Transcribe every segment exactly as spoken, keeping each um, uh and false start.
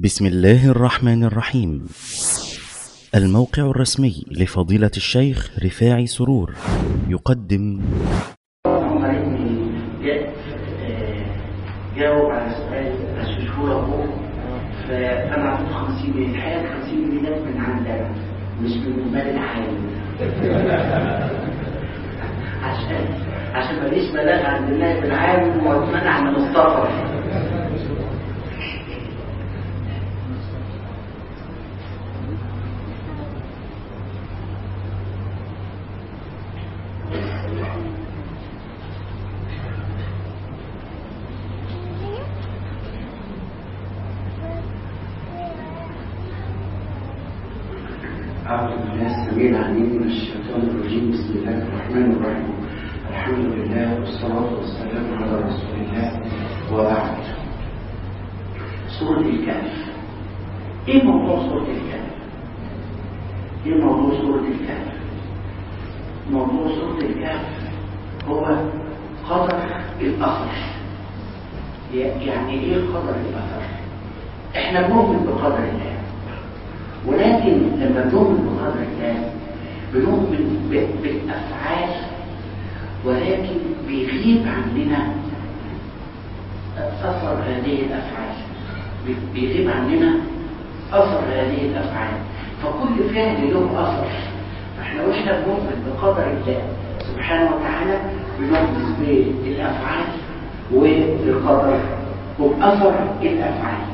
بسم الله الرحمن الرحيم. الموقع الرسمي لفضيلة الشيخ رفاعي سرور يقدم جاوب على سؤال هشوفه له، فانا اعطيته خمسين جنيه. الحقيقه خمسين جنيه جت من عندنا مش من المال الحالي عشان عشان ماليش بلاغ عند النائب العام واتمنع من السفر. أعوذ بالله السميع العليم من الشيطان الرجيم. بسم الله الرحمن الرحيم. الحمد لله والصلاة والسلام على رسول الله وبعد. سورة الكهف. إيه موضوع سورة الكهف؟ إيه موضوع سورة الكهف؟ موضوع سورة الكهف هو قدر الأثر. يعني إيه قدر الأثر؟ إحنا بنؤمن بقدر الله، ولكن لما بنؤمن بقدر الله بنؤمن بالافعال، ولكن بيغيب عننا اثر هذه الافعال، بيغيب عننا اثر هذه الافعال. فكل فعل له اثر. فاحنا واحنا بنؤمن بقدر الله سبحانه وتعالى بنؤمن بالافعال وبالقدر وباثر الافعال.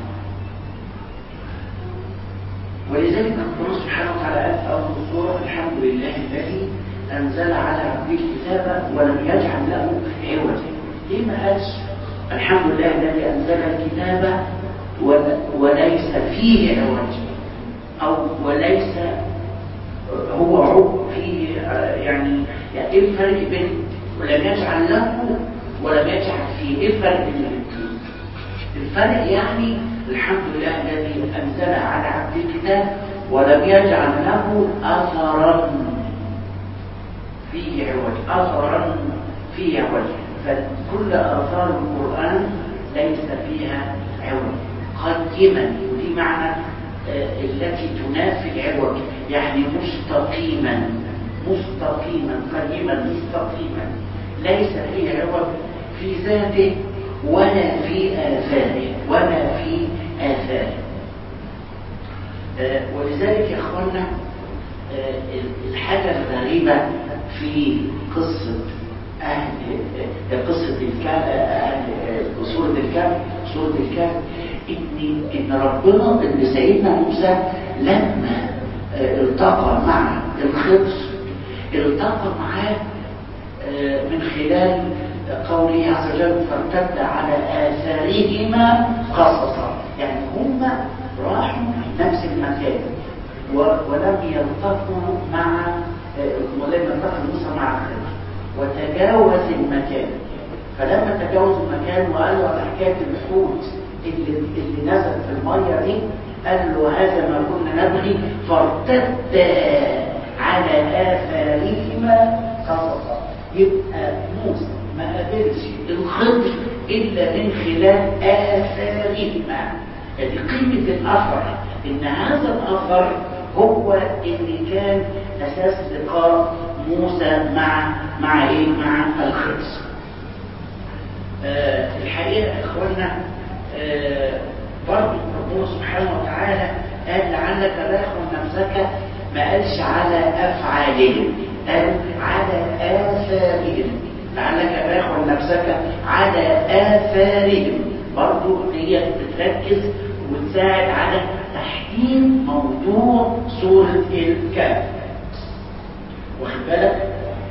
ولذلك الله سبحانه وتعالى قال في أول السورة: الحمد لله الذي أنزل على عبده الكتاب ولم يجعل له عوجا. ليه ما قالش الحمد لله الذي أنزل الكتاب وليس فيه عوج، أو وليس هو عوج فيه؟ يعني يعني إيه الفرق بين ولم يجعل له ولم يجعل فيه؟ إيه الفرق بين الاثنين؟ الفرق يعني الحمد لله الذي أنزل على عبد الكتاب ولم يجعل له أثرا فيه عوج، أثرا فيه عوج. فكل آثار القرآن ليس فيها عوج. قيما، ودي معنى آه التي تنافي العوج، يعني مستقيما مستقيما قيما مستقيما، ليس فيه عوج في ذاته ولا في آثاره ولا في آثاره. آه ولذلك يا اخوانا آه الحاجة الغريبة في قصة أهل آه قصة الكهف، أهل آه سورة الكهف سورة الكهف إن إن ربنا إن سيدنا موسى لما آه التقى مع الخضر التقى معاه آه من خلال قوله عز وجل: فارتد على آثارهما قصصا. يعني هم راحوا نفس المكان ولم يلتقوا مع ولم يلتقي موسى مع الخضر، وتجاوز المكان. فلما تجاوز المكان وقال له على حكايه الحوت اللي, اللي نزل في الميه دي، قال له: هذا ما كنا نبغي. فارتد على آثارهما قصصا. يبقى موسى ما قابلش الخضر إلا من خلال آثارهما. يعني قيمة الأثر، إن هذا الأثر هو اللي كان أساس لقاء موسى مع مع إيه؟ مع الخضر. آه الحقيقة يا إخوانا آه برضه ربنا سبحانه وتعالى قال: لعلك باخع نفسك. ما قالش على أفعالهم، قال على آثارهم. لعلك باخع نفسك على آثارهم. برضو هي بتركز وتساعد على تحديد موضوع سورة الكهف، واخد بالك؟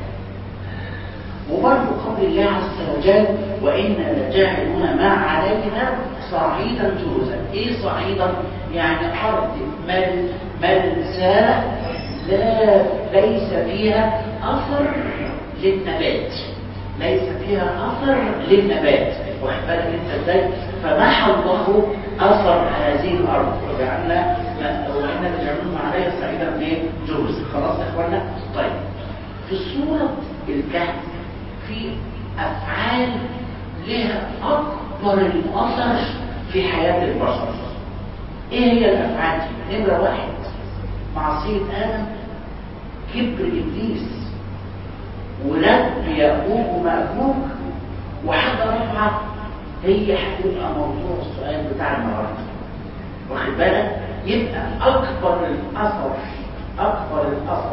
وبرضو قول الله عز وجل: وإنا لجاعلون ما عليها صعيدا جرزا. إيه صعيدا؟ يعني أرض مل ملساء لا ليس فيها أثر للنبات، ليس فيها أثر للنبات. واخد بالك انت ازاي؟ فمحى الله أثر هذه الأرض وجعلنا وإحنا نجعلهم عليها صعيدا ايه؟ جرزا. خلاص يا اخوانا؟ طيب، في سورة الكهف في أفعال لها أكبر الأثر في حياة البشر. ايه هي الافعال دي؟ نمره واحد معصيه ادم، كبر ابليس، ولد يأجوج ومأجوج، وحاجه رابعه هي هتبقى موضوع السؤال بتاع النهارده. واخد بالك؟ يبقى اكبر الاثر اكبر الاثر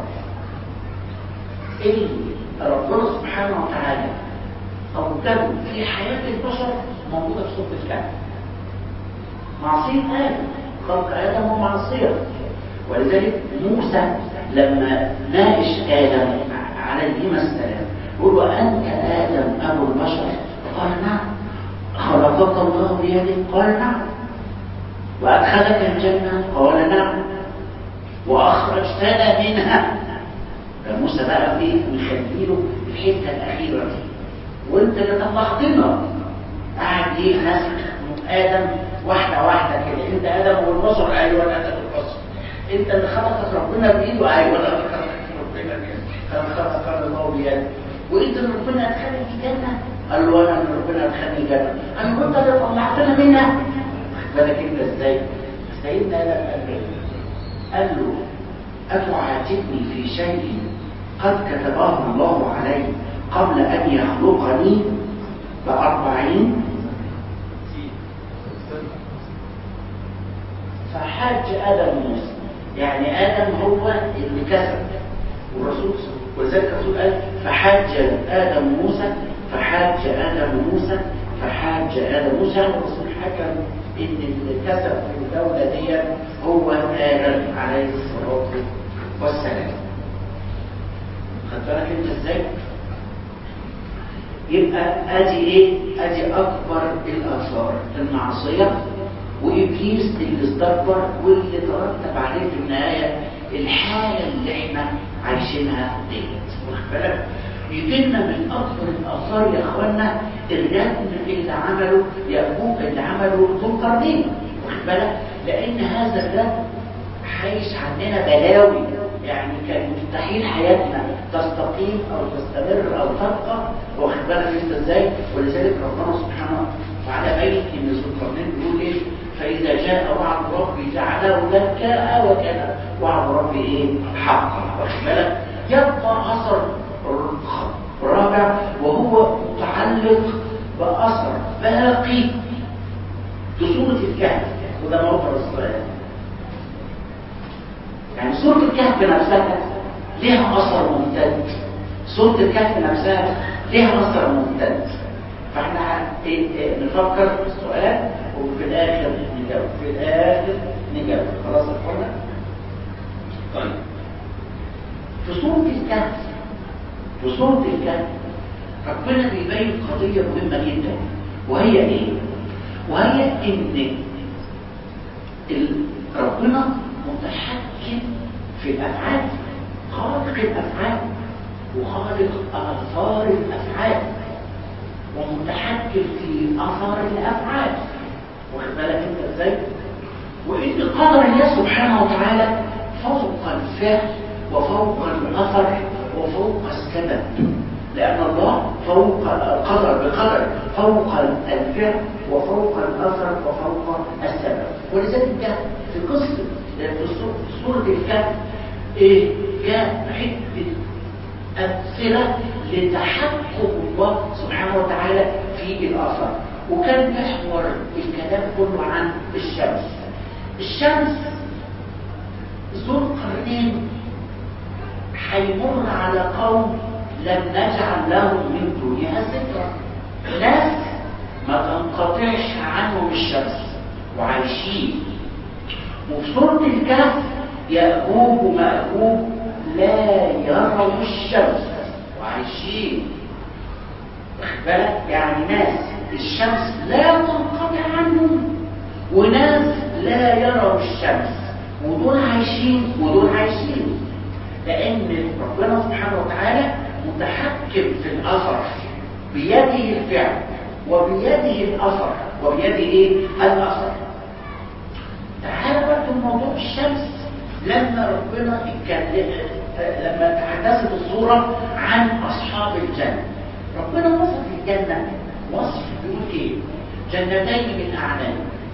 اللي ربنا سبحانه وتعالى اوجده في حياه البشر موجوده في سوره الكهف. معصيه ادم، خلق ادم ومعصيه. ولذلك موسى لما ناقش ادم عليهما السلام يقول له انت ادم ابو البشر؟ قال نعم. خلقك الله بيده؟ قال نعم. وادخلك الجنه؟ قال نعم. واخرجتنا منها. فموسى بقى ايه مخليله الحته الاخيره دي، وانت اللي طلعتنا. قاعد ايه ماسك ادم واحده واحده كده. انت ادم والبشر؟ ايوه انا ادم والبشر. انت اللي خلقك ربنا بايده؟ ايوه انا اللي خلقك ربنا بايده. خلقك الله بيده. وانت اللي ربنا ادخلك الجنه؟ قال له انا اللي ربنا ادخلني الجنه. قال له انت اللي طلعتنا منها. خد بالك انت ازاي؟ سيدنا ادم قال له اتعاتبني في شيء قد كتبه الله علي قبل ان يخلقني بأربعين؟ فحاج ادم موسى، يعني ادم هو اللي كسب. والرسول ولذلك الرسول قال فحاج ادم موسى فحاج ادم موسى فحاج ادم موسى. الرسول حكم ان اللي كسب في الدوله دي هو ادم عليه الصلاه والسلام. خد بالك انت ازاي؟ يبقى ادي ايه؟ ادي اكبر الاثار، المعصيه وابليس اللي استكبر واللي ترتب عليه في النهايه الحاله اللي احنا عايشينها ديت. واخد بالك؟ يجينا من اكبر الاثار يا اخوانا الردم اللي عمله يأجوج، اللي عمله ذو القرنين. واخد بالك؟ لان هذا الردم عايش عننا بلاوي، يعني كان مستحيل حياتنا تستقيم او تستمر او تبقى. واخد بالك انت ازاي؟ ولذلك ربنا سبحانه وتعالى بين ان ذو القرنين بيقول ايه؟ فاذا جاء وعد ربي جعله دكا وكان وعد ربي ايه؟ حقا. واخد بالك؟ يبقى اثر رابع وهو متعلق باثر باقي في سوره الكهف، وده موضوع الصلاه. يعني سورة الكهف نفسها ليها أثر ممتد. سورة الكهف نفسها ليها أثر ممتد. فاحنا نفكر في السؤال وفي الآخر نجاوب، في الآخر نجاوب. خلاص أخوانا؟ طيب في سورة الكهف في سورة الكهف ربنا بيبين قضية مهمة جدا، وهي إيه؟ وهي إن ربنا متحكم في الافعال، خالق الافعال وخالق اثار الافعال ومتحكم في اثار الافعال. واخد بالك انت ازاي؟ وان قدر الله سبحانه وتعالى فوق الفعل وفوق الاثر وفوق السبب، لان الله فوق القدر بقدر فوق الفعل وفوق الاثر وفوق السبب. ولذلك ده في قصه في سورة الكهف إيه؟ جاء عدة أمثلة لتحكم الله سبحانه وتعالى في الآثار. وكان محور الكلام كله عن الشمس. الشمس ذو القرنين هيمر على قوم لم نجعل لهم من دونها سترا، ناس ما تنقطعش عنهم الشمس وعايشين. وفي سورة الكهف يأجوج ومأجوج لا يروا الشمس وعايشين. واخد بالك؟ يعني ناس الشمس لا تنقطع عنهم وناس لا يروا الشمس، ودول عايشين ودول عايشين، لأن ربنا سبحانه وتعالى متحكم في الأثر، بيده الفعل وبيده الأثر وبيده إيه؟ الأثر. تعالى برضه موضوع الشمس. لما ربنا اتكلم لما تحدثت الصورة عن أصحاب الجنة، ربنا وصف الجنة وصف بيقول إيه؟ جنتين من أعناب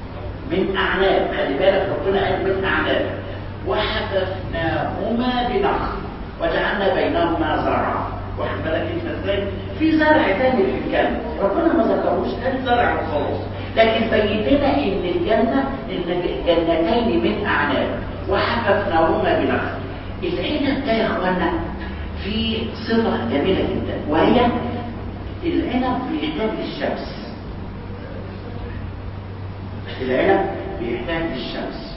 من اعناب، خلي بالك ربنا قال من اعناب، وحففناهما بنخل وجعلنا بينهما زرعا. واخد بالك انت ازاي؟ في زرع تاني في الجنه ربنا ما ذكروش، قال زرع وخلاص، لكن بين لنا ان الجنه ان جنتين من اعناب وحففناهما بنخل. العنب ده يا اخوانا في صفه جميله جدا، وهي العنب بيحتاج للشمس. العنب بيحتاج للشمس،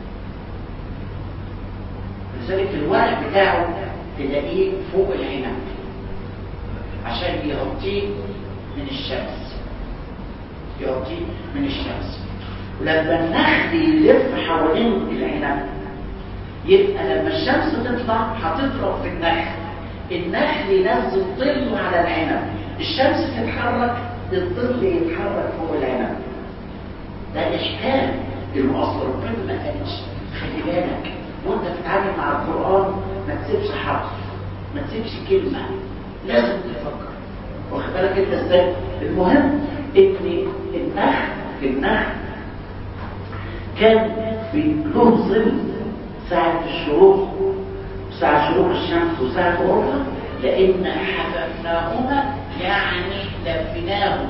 لذلك الورق بتاعه تلاقيه فوق العنب عشان يغطيه من الشمس، يغطيه من الشمس. ولما النخل يلف حوالين العنب يبقى لما الشمس تطلع هتضرب في النخل، النخل ينزل ظل على العنب، الشمس تتحرك الظل يتحرك فوق العنب. ده إشكال المؤصل، ربنا ما قالش. خلي بالك وانت بتتعامل مع القرآن ما تسيبش حرف، ما تسيبش كلمة، لازم تفكر. واخد بالك انت ازاي؟ المهم ان النخل النخل كان له ظل ساعة الشروق، ساعة شروق الشمس وساعة غروبها، لأن حففناهما يعني لفناهم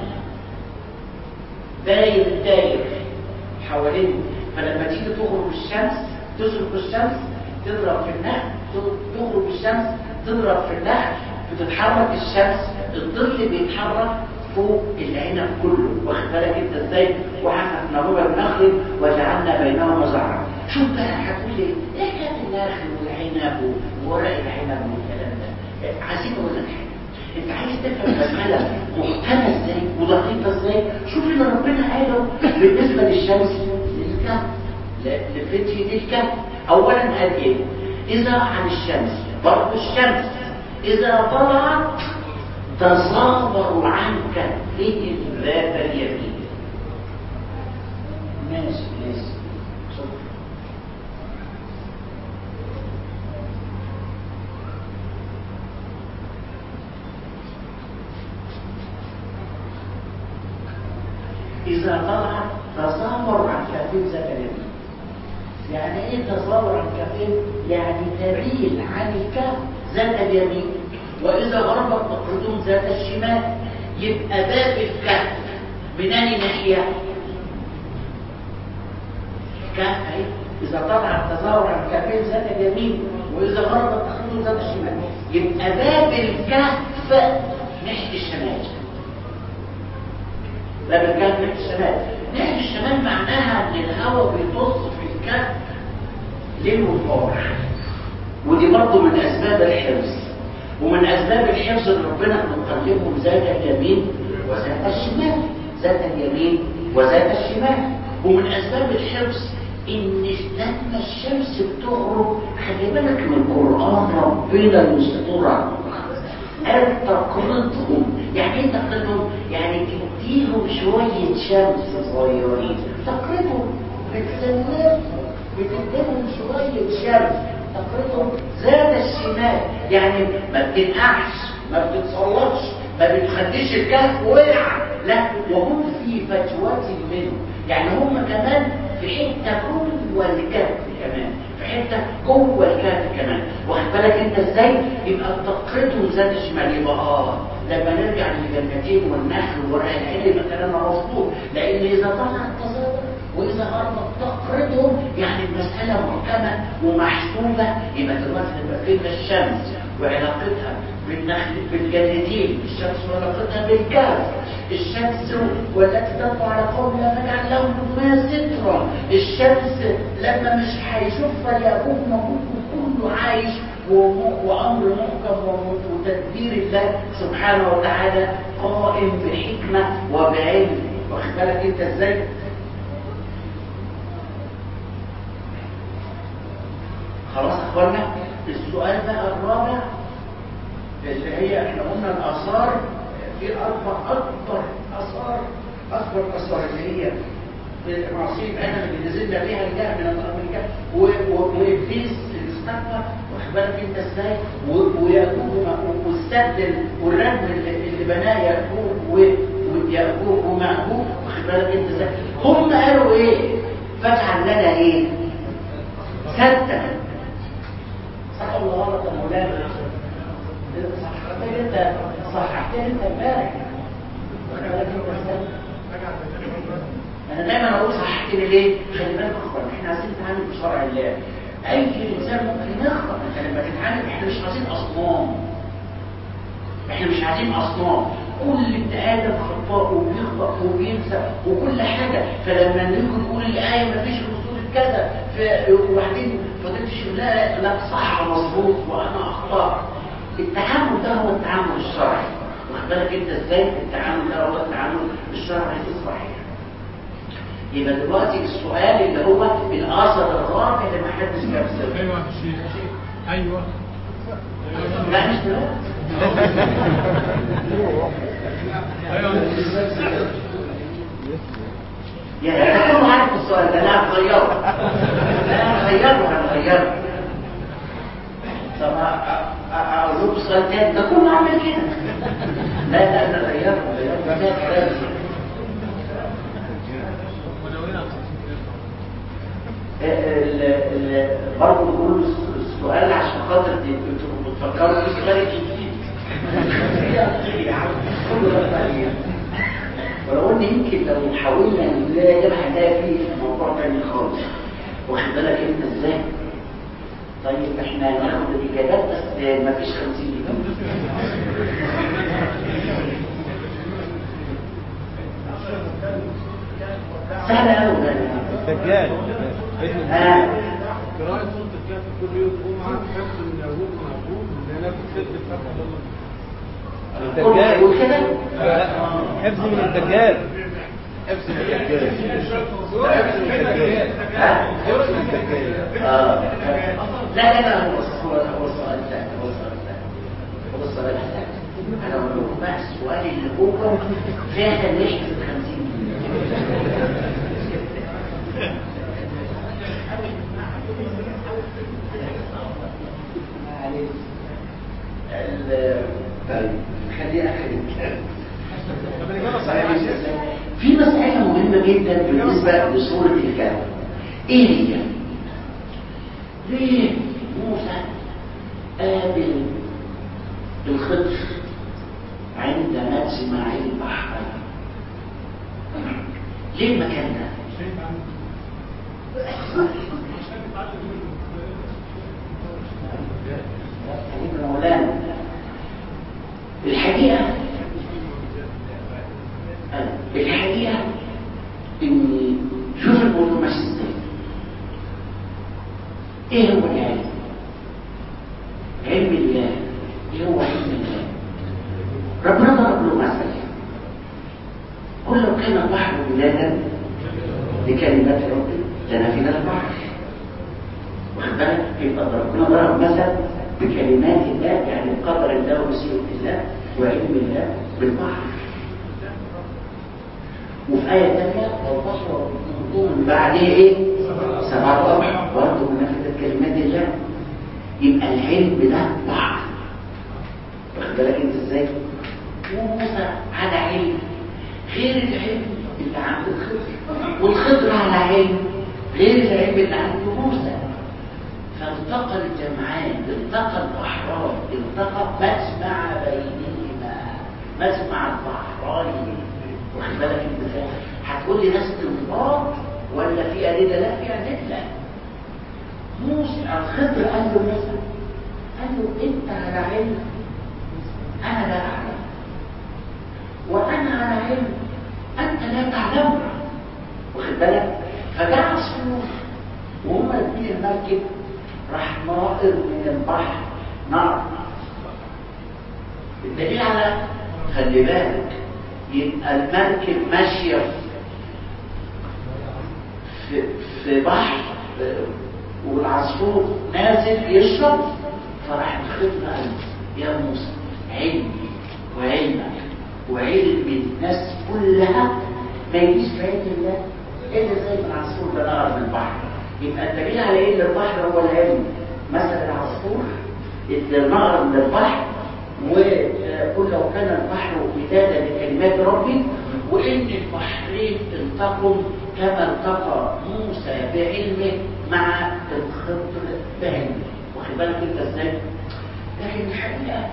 داير داير حوالين، فلما تيجي تغرب الشمس تشرق الشمس تضرب في النخل، تغرب الشمس تضرب في النخل، بتتحرك الشمس، الظل بيتحرك فوق العنب كله. واخد بالك انت ازاي؟ وحففناهما بنخل وجعلنا بينهما زرعا. شوف بقى هتقول لي ايه كانت النخل والعنب وورق العنب والكلام ده؟ عايزين اقول لك حاجه، انت عايز تفهم المساله محكمه ازاي ودقيقه ازاي؟ شوف اللي ربنا قاله بالنسبه للشمس للكهف، لفتيه الكهف. اولا قال ايه؟ اذا عن الشمس، برضه الشمس اذا طلعت تصابر عنك فيه ذات اليمين. ماشي ماشي شكرا. إذا طلعت تصابر عن كفين ذات اليمين. يعني ايه تصابر عن كفين؟ يعني تميل عن الكهف ذات اليمين، وإذا غربت تقرضهم ذات الشمال. يبقى باب الكهف من أي ناحية؟ الكهف اهي إذا طلعت تظاهر عن كفين ذات اليمين، وإذا غربت تقرضهم ذات الشمال. يبقى باب الكهف ناحية الشمال. باب الكهف ناحية الشمال. ناحية الشمال معناها إن الهواء بيطص في الكهف ليل ونهار، ودي برضه من أسباب الحفظ، ومن أسباب الحفظ ان ربنا نقلبهم ذات اليمين وذات الشمال، ذات اليمين وذات الشمال. ومن أسباب الحفظ إن لما الشمس بتغرب، خلي بالك من القرآن ربنا يسترك، قال تقرضهم. يعني ايه تقرضهم؟ يعني تديهم شوية شمس صغيرين، تقرضهم بتسلمهم، بتديهم شوية شمس، تقرضهم ذات الشمال. يعني ما بتنقعش، ما بتتصلبش، ما بتخليش الكهف وقع، لا، وهم في فجوة منه. يعني هم كمان في حته جوه الكهف، كمان في حته جوه الكهف كمان. واخد بالك انت ازاي؟ يبقى تقرضهم ذات الشمال. يبقى اه لما نرجع للجنتين والنخل وورق العنب يبقى كلامنا مظبوط، لان اذا طلع التصور واذا غربت تقرضهم يعني المساله محكمه ومحسوبه. يبقى دلوقتي لما فهمنا الشمس وعلاقتها بالنخل بالجنتين، الشمس وعلاقتها بالكهف، الشمس والتي تطلع على قوم لا نجعل لهم ما سترا، الشمس لما مش هيشوفها يأكوف موجود كله عايش، وامر محكم وتدبير الله سبحانه وتعالى قائم بحكمه وبعلم. واخد بالك انت ازاي؟ خلاص يا اخوانا. السؤال بقى الرابع اللي هي احنا قلنا الاثار، في اربع اكبر اثار، اكبر اثار اللي هي معصيه ادم اللي نزلنا بيها الجهل من الامريكا وابليس اللي استكبر. واخد بالك انت ازاي؟ ويأجوج والسد والردم اللي بناه يأجوج ويأجوج ومأجوج. واخد بالك انت ازاي؟ هم قالوا ايه؟ فاجعل لنا ايه؟ سدا. صح ولا غلط يا مولانا؟ صححتني انت صححتني انت امبارح. انا دايما اقول صححتني ليه؟ خلي بالك اخوان، احنا عايزين نتعامل بشرع الله. اي انسان ممكن يخطأ، انت لما تتعامل احنا مش عايزين اصنام. احنا مش عايزين اصنام. كل ابن ادم خطاء وبيخطأ وبينسى وكل حاجه، فلما نيجي نقول الايه ما فيش اصول كذا وبعدين فضلت لا لا صح مظبوط وانا اخطأت. التعامل ده هو التعامل الشرعي. واخد بالك انت ازاي؟ التعامل ده هو التعامل الشرعي الصحيح. يبقى دلوقتي السؤال اللي هو الاثر الرابع اللي ما حدش جاب سيرته. ايوه يا شيخ. ايوه لا مش دلوقتي. يا انا كله عارف السؤال ده. لا هنغيره. لا هنغيره هنغيره. طب اقول لكم سؤال تاني ده كله عامل كده. لا لا انا غيره غيره. برضه بيقولوا السؤال عشان خاطر بتفكروا في سؤال جديد. ولو ان يمكن لو حاولنا نلاقي هنلاقي فيه موضوع تاني خالص. واخد بالك انت ازاي؟ طيب احنا هناخد الاجابات بس مفيش خمسين جنيه. سهلة قوي. الدجال ها قراءة سورة الكهف كل يوم جمعة حفظ من يعقوب من يعقوب من نفس ست فتح الله. الدجال وكده حفظ من الدجال حفظ من الدجال حفظ من الدجال حفظ من الدجال. اه لا لا لا هو السؤال هو السؤال الثاني هو السؤال الثاني هو السؤال الثاني. انا اقول لكم بقى السؤال اللي هو فعلا يحفظ خمسين جنيه. طيب خلينا خلينا في مسألة مهمة جدا بالنسبة لسورة الكهف. ايه هي؟ ليه موسى قابل الخضر عند مجمع البحر؟ ليه المكان ده؟ مولانا الحقيقة الحقيقة ان شوف الموضوع ماشي ازاي. ايه هو العلم؟ علم الله. ايه هو علم الله؟ ربنا ضرب له مثل قل لو كان البحر مدادا لكلمات ربي لنفذ البحر. واخد بالك؟ يبقى ربنا ضرب مثل بكلمات الله يعني بقدر الله ومشيئة الله وعلم الله بالبحر. وفي آية ثانية والبحر من بعده ايه؟ سبعة أبحر برضه بنفذت كلمات الله. يبقى العلم ده بحر. واخد بالك انت ازاي؟ وموسى على علم غير العلم اللي عند الخضر، والخضر على علم غير العلم اللي عند موسى. فالتقى الجمعان، التقى البحران، التقى مجمع بينهما، مجمع البحرين. واخد بالك انت ازاي؟ هتقول لي ناس انضباط ولا في ادله؟ لا في ادله. موسى الخضر قال له موسى قال له انت على علم انا لا اعلم، وانا على علم انت لا تعلم. واخد بالك؟ فجاء عصفور وهما الاثنين المركب راح ناطر من البحر نار. الدليل على خلي بالك يبقى المركب ماشيه في في بحر والعصفور نازل يشرب. فراح الخضر قال يا موسى علمي وعلمك وعلم الناس كلها ما يجيش في علم الله الا زي ما العصفور ده نهر من البحر. يبقى الدليل على ايه؟ ان البحر هو العلم. مثلا العصفور النهر من البحر، وقل لو كان البحر مدادا لكلمات ربي، وان البحرين التقوا كما التقى موسى بعلمه مع الخضر بعلمه. واخد بالك انت ازاي؟ لكن الحقيقه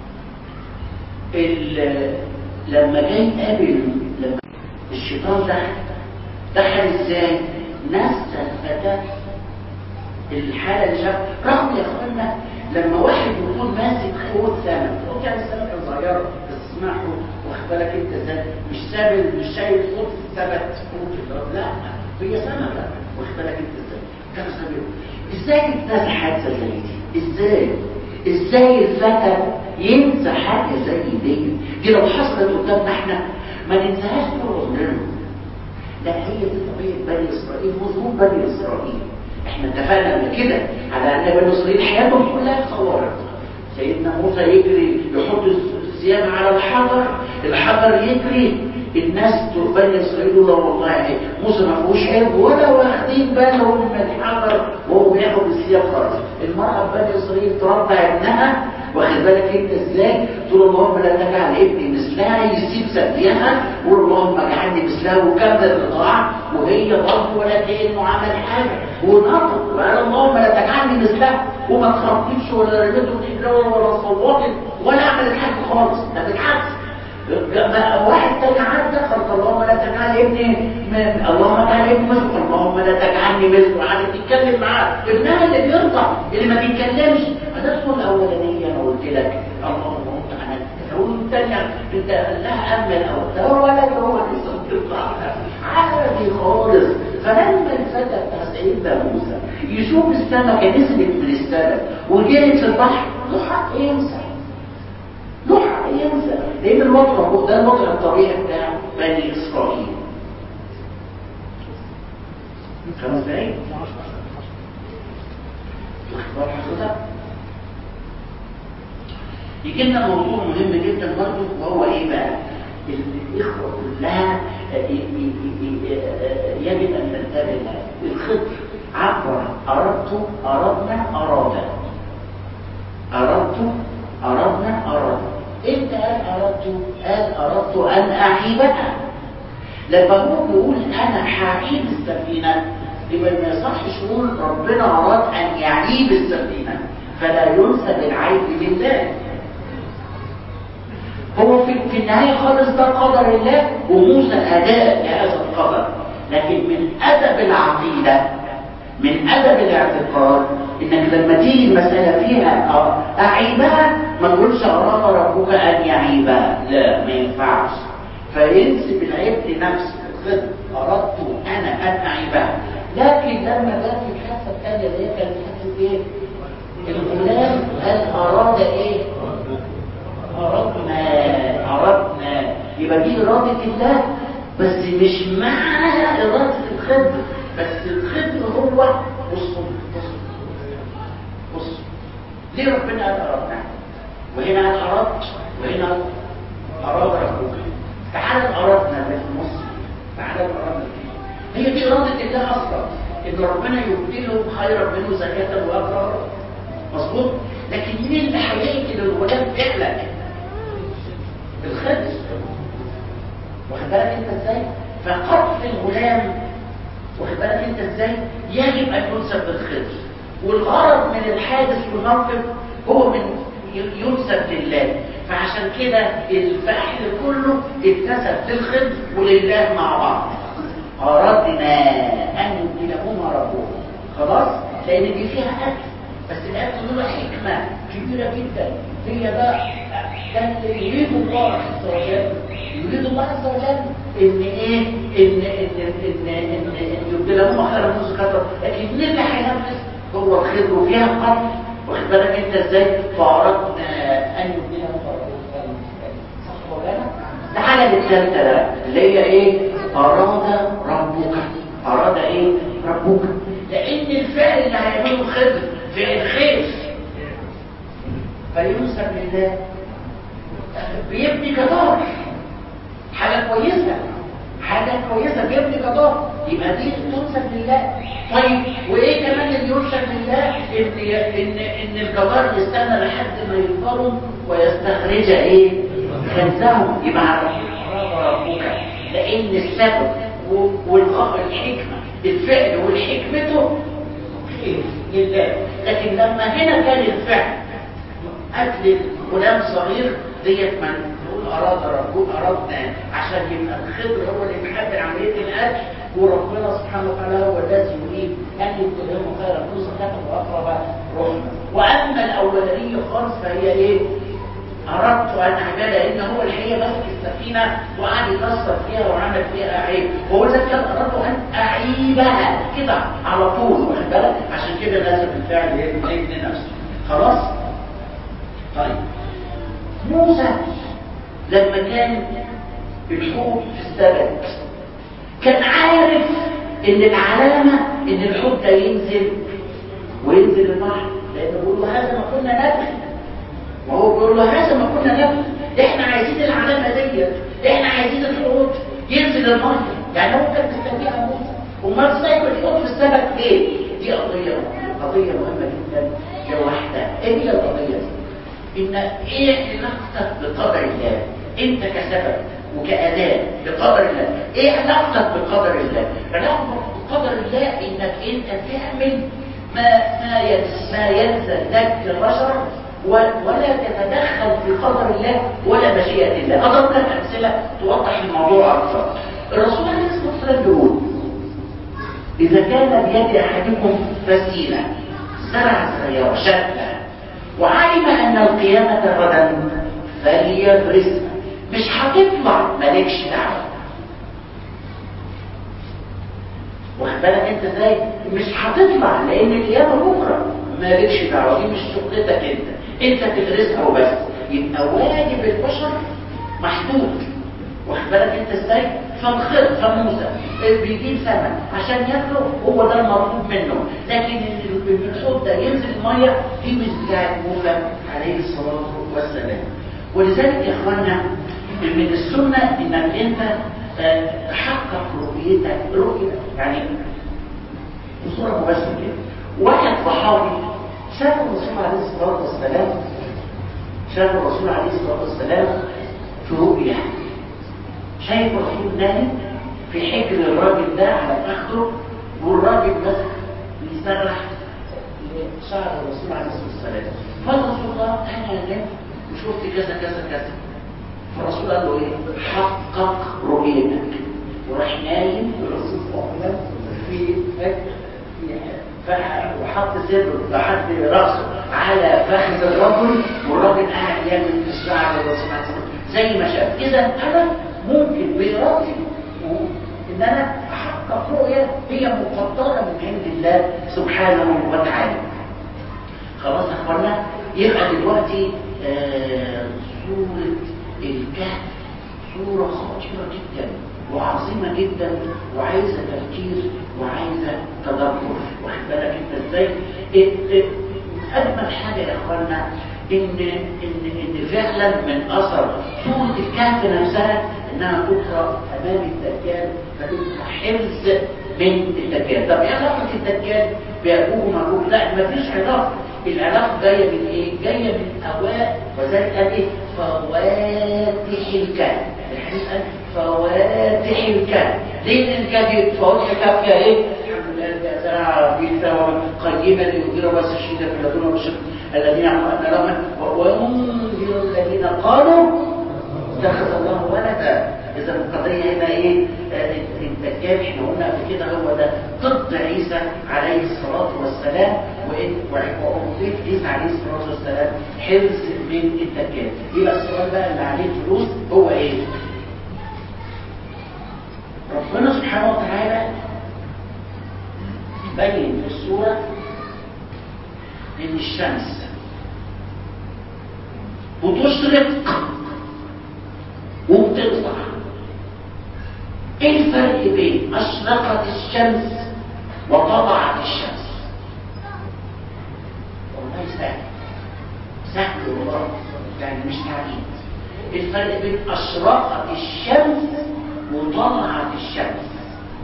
لما جاي قابل لما الشيطان ده دخل ازاي؟ نسى الفتاه الحاله اللي شاف. رغم يا اخوانا لما واحد يكون ماسك حوت سمك، حوت يعني سمكه صغيره بس اسمها حوت، واخد بالك انت ازاي؟ مش سابل مش شايل حوت ثبت حوت، لا هي سمكه، واخد بالك انت ازاي؟ كان سابل. ازاي تنسى حادثه زي دي؟ ازاي؟ ازاي الفتى ينسى حاجه زي دي؟ دي لو حصلت قدامنا احنا ما ننساهاش طول عمرنا. لا هي دي طبيعه بني اسرائيل، مظلوم بني اسرائيل. احنا اتفقنا قبل كده على ان بني اسرائيل حياتهم كلها خوارق. سيدنا موسى يجري يحط الثياب على الحجر، الحجر يجري، الناس بني اسرائيل لا والله موسى ما فيهوش عيب ولا واخدين بالهم من الحجر وهو بياخد الثياب خالص. المراه بني اسرائيل ترضع ابنها، واخد بالك انت ازاي؟ تقول اللهم لا تجعل ابني مثلها، يسيب ثديها ويقول اللهم اجعلني مثلها، وكمل الرضاعه وهي برضه ولا كانه عمل حاجه ونطق وقال اللهم لا تجعلني مثلها، وما تخرجتش ولا رميته في الجو ولا صوتت ولا عملت حاجه خالص. ده بالعكس واحد تاني عدى قال اللهم لا تجعل ابني اللهم اجعل ابني مثله، اللهم لا تجعلني مثله، قعدت تتكلم معاه. ابنها اللي بيرضع اللي ما بيتكلمش. هتدخل الاولانيه انا قلت لك اللهم انت انا والثانيه انت لها امل او ده ولا هو لسه بيرضع عادي خالص. فلما الفتى بتاع سيدنا موسى يشوف السمكه نزلت من السمك وجرت في البحر له حق ينسى، له حق ينسى، لان الوضع ده الوضع الطبيعي بتاع بني اسرائيل. خمس دقايق اخبار حضرتك. يجي لنا موضوع مهم جدا برضه وهو ايه بقى؟ الاخوه كلها يجب ان ننتبه لها. الخضر عبر اردت اردنا ارادا، اردت اردنا ارادا. انت قال اردت قال اردت ان اعيبها. لما هو بيقول انا هعيب السفينه يبقى ما يصحش يقول ربنا اراد ان يعيب السفينه، فلا ينسب العيب لله. هو في, في النهايه خالص ده قدر الله وموسى اداء لهذا القدر. لكن من ادب العقيده من ادب الاعتقاد انك لما تيجي المساله فيها اعيبها ما تقولش اراد ربك ان يعيبها، لا ما ينفعش. فينسب العيب لنفسه. اردت انا ان اعيبها. لكن لما جاء في الحادثه الثانيه اللي هي كانت حادثه ايه؟ الغلام قال اراد ايه؟ اردنا اردنا. يبقى دي اراده الله بس مش معنى اراده الخضر، بس الخضر هو بصوا بصوا بصوا ليه ربنا قال اردنا وهنا قال اردت وهنا اراد ربك. تعالى اردنا في النص، تعالى اردنا هي دي اراده الله اصلا ان ربنا يبدله خيرا منه زكاه واجرا، مظبوط. لكن مين اللي هيقتل الغلام فعلا؟ الخضر. واخد بالك انت ازاي؟ فقتل الغلام واخد بالك انت ازاي؟ يجب ان ينسب بالخضر، والغرض من الحادث والموقف هو من ينسب لله. فعشان كده الفعل كله اتنسب للخضر ولله مع بعض. اردنا ان يبدلهما ربهما، خلاص؟ لان دي فيها اكل، بس الاكل له حكمه كبيره جدا. هي بقى كان يريد الله عز وجل يريد الله عز وجل ان ايه؟ ان ان ان ان, إن يبدلهما خيرا منه زكاه. لكن مين اللي هينفذ؟ هو الخضر وفيها قتل. واخد بالك انت ازاي؟ فاردنا ان يبدلهما ربهما، صح ولا لا؟ الحاله الثالثه بقى اللي هي ايه؟ اراد ربك. اراد ايه؟ ربك. لان الفعل اللي هيعمله الخضر فعل خير فينسب لله. بيبني جدار، حاجه كويسه حاجه كويسه بيبني جدار، يبقى دي تنسب لله. طيب وايه كمان اللي ينسب لله؟ ان ان ان الجدار يستنى لحد ما يكبروا ويستخرج ايه؟ كنزهم. يبقى ربك، لان السبب والحكمة الفعل والحكمته خير لله. لكن لما هنا كان الفعل قتل غلام صغير ديت من نقول أراد ربنا أردنا عشان يبقى الخضر هو اللي بيحب عملية القتل، وربنا سبحانه وتعالى هو الذي يريد أن يبتلهم خيرا نصر كتب وأقرب رحمة. وأما الأولانية خالص فهي إيه؟ أردت أن أعمل إن هو الحقيقة مسك السفينة وقعد يكسر فيها وعمل فيها عيب، وهو ذلك كان أردت أن أعيبها كده على طول، واخد بالك؟ عشان كده لازم الفعل يبني نفسه. خلاص؟ طيب موسى لما كان الحوت في السبت كان عارف ان العلامة ان الحوت ده ينزل وينزل البحر، لانه بيقول له هذا ما كنا نبغي، وهو بيقول له هذا ما كنا نبغي، احنا عايزين العلامة ديت، احنا عايزين الحوت ينزل المية. يعني هو كان مستنيها موسى، وما سايب الحوت في السبت ليه؟ دي قضية قضية مهمة جدا لوحدها. ايه هي القضية دي؟ ان ايه علاقتك بقدر الله؟ انت كسبب وكأداة بقدر الله. ايه علاقتك بقدر الله؟ علاقتك بقدر الله انك انت تعمل ما ما ما يلزم لك كبشر، ولا تتدخل في قدر الله ولا مشيئة الله. اضرب لك امثله توضح الموضوع اكثر. الرسول عليه الصلاه والسلام بيقول اذا كان بيد احدكم فسيله زرع سياره شتى وعلم ان القيامه غدا فليغرسها. مش هتطلع مالكش دعوه، واخد بالك انت ازاي؟ مش هتطلع لان القيامه بكره، مالكش دعوه، دي مش شغلتك انت، انت تدرسها وبس. يبقى واجب البشر محدود، واخد بالك انت ازاي؟ فالخضر فموسى بيجيب سمك عشان ياكله، هو ده المطلوب منه، لكن الحوت ده ينزل الميه دي مش بتاعت موسى عليه الصلاه والسلام. ولذلك يا اخوانا من السنه انك انت تحقق رؤيتك رؤيتك يعني بصوره مباشره كده. واحد صحابي شاف الرسول عليه الصلاه والسلام شاف الرسول عليه الصلاه والسلام في رؤيا، شايف الرسول نايم في حجر الراجل ده على فخذه، والراجل ماسك بيسرح لشعر الرسول عليه الصلاه والسلام. فالرسول الله انا نايم وشفت كذا كذا كذا، فالرسول قال له ايه؟ حقق رؤيتك. وراح نايم الرسول صلى الله عليه وسلم في وحط سره لحد راسه على فخذ الرجل، والراجل قاعد يعمل في الشعر الرسول عليه الصلاه والسلام زي ما شاف. اذا انا ممكن بإرادتي ان انا احقق رؤيه هي مقدره من عند الله سبحانه وتعالى. خلاص يا اخوانا؟ يبقى دلوقتي آه سوره الكهف سوره خطيره جدا وعظيمه جدا وعايزه تفكير وعايزه تدبر، واخد بالك انت ازاي؟ اجمل حاجه يا اخوانا ان ان ان فعلا من اثر سوره الكهف نفسها انها تقرا امام الدجال فتبقى حفظ من الدجال. طب ايه علاقه الدجال بابوه ومأبوه؟ لا مفيش علاقه، العلاقه جايه من ايه؟ جايه من اوائل، وذلك قال ايه؟ فواتح الكهف. الحديث قال فواتح الكهف. ليه؟ لان الكهف فواتح الكهف فيها ايه؟ الحمد لله زرع بيتا قيما لينذر بس الشديد في الذين وبشر الذين يعملون لهم وينذر الذين قالوا اتخذ الله ولدا. اذا القضيه هنا ايه؟ الدجال احنا قلنا قبل كده هو ده ضد عيسى عليه الصلاه والسلام، وعبوديه عيسى عليه الصلاه والسلام حفظ من الدجال. يبقى السؤال بقى اللي عليه الفلوس هو ايه؟ ربنا سبحانه وتعالى بين في السوره ان الشمس بتشرق وبتطلع. ايه الفرق بين اشرقت الشمس وطلعت الشمس؟ والله سهل سهل والله، يعني مش تعقيد. ايه الفرق بين اشرقت الشمس وطلعت الشمس؟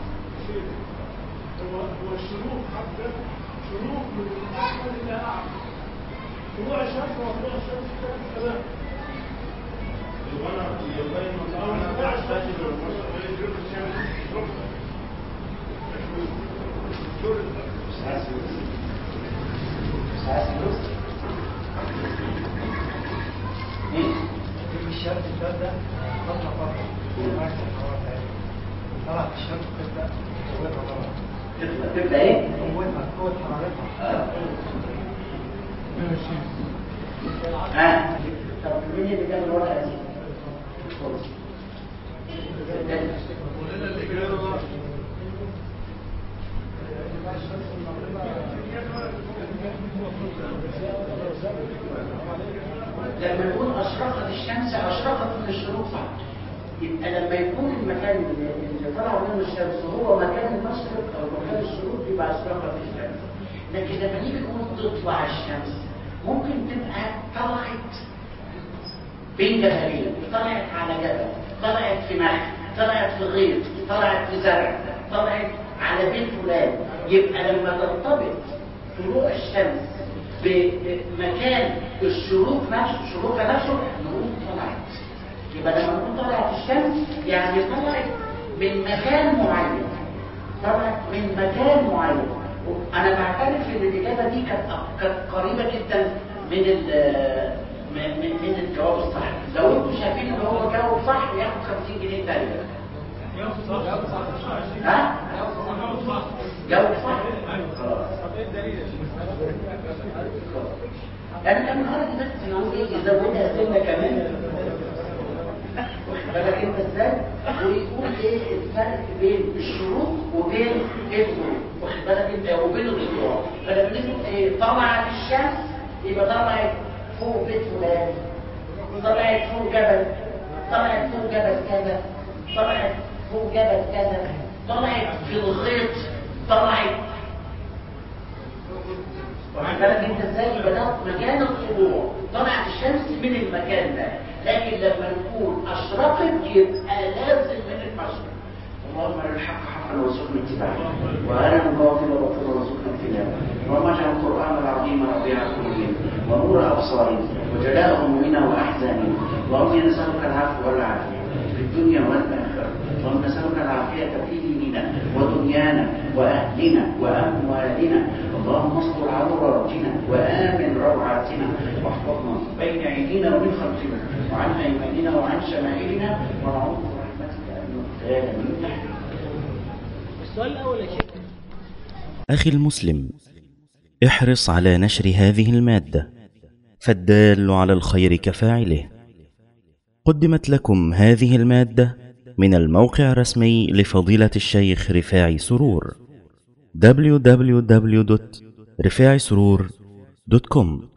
هو الشروق حتى شروق من الاحمر الى اعلى، طلوع الشمس وطلوع الشمس ثلاث كلام. وانا يبين ان انا بعد فاشل مش عايز فلوس مش عايز فلوس ايه؟ في الشرط الباب ده فترة فترة طلعت الشرط تبدأ قوتها طبعا تبدأ تبدأ ايه؟ قوتها قوة حرارتها ها؟ طب مين اللي جاب الورقة دي؟ خلاص لما نقول أشرقت الشمس أشرقت من الشروق فقط، يبقى لما يكون المكان اللي طلع منه الشمس هو مكان المشرق أو مكان الشروق يبقى أشرقت الشمس. لكن لما نيجي نقول تطلع الشمس ممكن تبقى طلعت بين جبلين، طلعت على جبل، طلعت في نخل، طلعت في غيط، طلعت في زرع، طلعت على بيت فلان. يبقى لما ترتبط طلوع الشمس بمكان الشروق نفسه شروقها نفسه نقول طلعت. يبقى لما نقول طلعت الشمس يعني طلعت من مكان معين، طلعت من مكان معين. انا بعترف ان الاجابه دي كانت كانت قريبه جدا من من من الجواب الصح. لو انتم شايفين ان هو جاوب صح ياخد خمسين جنيه تاني. جاوب صح. ها؟ جاوب صح. خلاص. يعني كان النهارده بس نقول ايه يزودها سنه كمان. واخد بالك انت ازاي؟ ويقول ايه الفرق بين الشروق وبين الغروب، واخد بالك انت وبين الطلوع. فلما نقول ايه طلعت الشمس يبقى طلعت فوق بيت فلان، طلعت فوق جبل، طلعت فوق جبل كذا، طلعت فوق جبل كذا، طلعت في الغيط، طلعت. واخد بالك انت ازاي؟ يبقى ده مكان الطلوع، طلعت الشمس من المكان ده. لكن لما نقول اشرقت يبقى لازم من المشرق. اللهم ارنا الحق حقا وارزقنا اتباعه، وارنا الباطل باطلا وارزقنا اجتنابه، اللهم اجعل القران العظيم ربيع قلوبنا ونور ابصارنا وجلاء همومنا واحزاننا. اللهم نسالك العفو والعافيه في الدنيا والاخره. اللهم نسالك العافيه في ديننا ودنيانا واهلنا واموالنا. اللهم استر عوراتنا وامن روعاتنا واحفظنا بين ايدينا ومن خلفنا وعن ايماننا وعن شمائلنا ونعوذ برحمتك ان نغتال من تحتنا. السؤال الاول يا شيخ. أخي المسلم، احرص على نشر هذه المادة، فالدال على الخير كفاعله. قدمت لكم هذه المادة من الموقع الرسمي لفضيلة الشيخ رفاعي سرور دبليو دبليو دبليو دوت رفاعي سرور دوت كوم.